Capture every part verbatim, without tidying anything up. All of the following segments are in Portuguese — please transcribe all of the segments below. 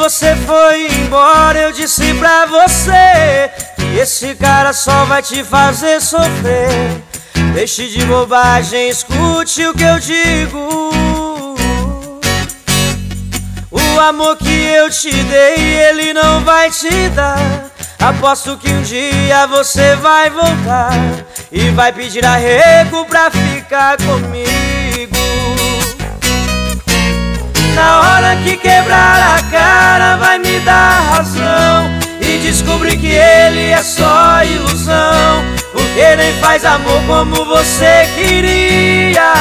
você foi embora, eu disse pra você que esse cara só vai te fazer sofrer. Deixe de bobagem, escute o que eu digo. O amor que eu te dei, ele não vai te dar. Aposto que um dia você vai voltar e vai pedir arrego pra ficar comigo. Na hora que quebrar a cara, vai me dar razão e descobrir que ele é só ilusão, porque nem faz amor como você queria.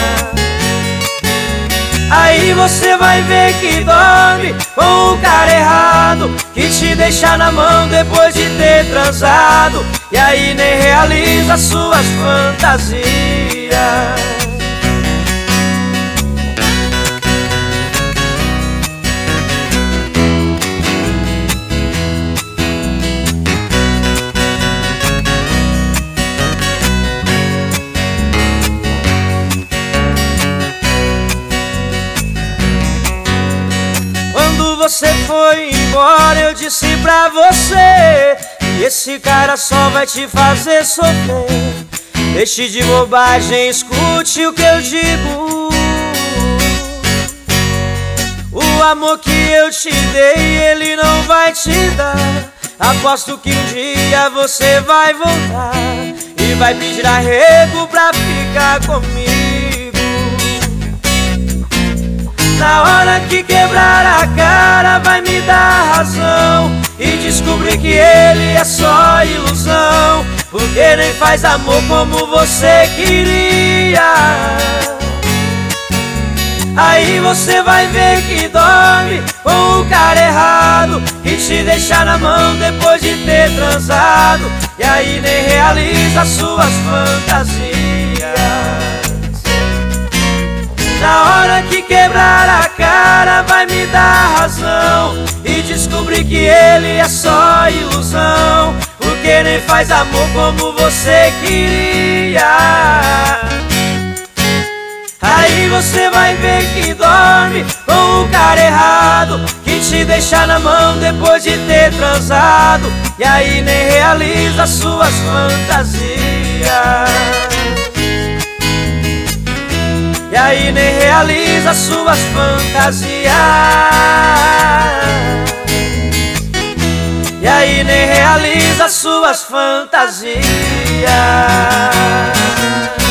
Aí você vai ver que dorme com o cara errado, que te deixa na mão depois de ter transado, e aí nem realiza suas fantasias. Você foi embora, eu disse pra você que esse cara só vai te fazer sofrer. Deixe de bobagem, escute o que eu digo. O amor que eu te dei, ele não vai te dar. Aposto que um dia você vai voltar e vai pedir arrego pra ficar comigo. Na hora que quebrar a cara, vai me dar razão e descobrir que ele é só ilusão, porque nem faz amor como você queria. Aí você vai ver que dorme com o cara errado, que te deixa na mão depois de ter transado, e aí nem realiza suas fantasias. Na hora que quebrar a cara, vai me dar razão e descobrir que ele é só ilusão, porque nem faz amor como você queria. Aí você vai ver que dorme com o cara errado, que te deixa na mão depois de ter transado, e aí nem realiza suas fantasias. E aí nem realiza suas fantasias. E aí nem realiza suas fantasias.